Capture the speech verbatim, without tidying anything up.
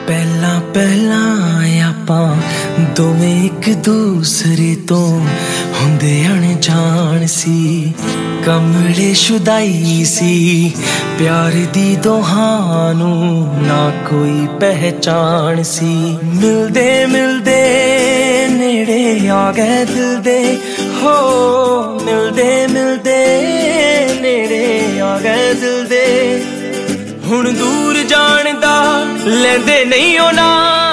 ਪਹਿਲਾਂ ਪਹਿਲਾਂ ਆਪਾਂ ਦੋਵੇਂ ਇੱਕ ਦੂਸਰੇ ਤੋਂ ਹੁੰਦੇ ਅਣਜਾਣ ਸੀ, ਕਮਲੇ ਸ਼ੁਦਾਈ ਸੀ, ਪਿਆਰ ਦੀ ਦੋਹਾਂ ਨੂੰ ਨਾ ਕੋਈ ਪਹਿਚਾਣ ਸੀ। ਮਿਲਦੇ ਮਿਲਦੇ ਨੇੜੇ ਆ ਗਏ ਦਿਲ ਦੇ, ਹੋ ਮਿਲਦੇ ਮਿਲਦੇ ਨੇੜੇ ਆ ਗਏ ਦਿਲ ਦੇ। ਹੁਣ ਦੂਰ ਜਾਣ ਦਾ ਲੈਂਦੇ ਨਹੀਂ ਉਹ ਨਾਂ,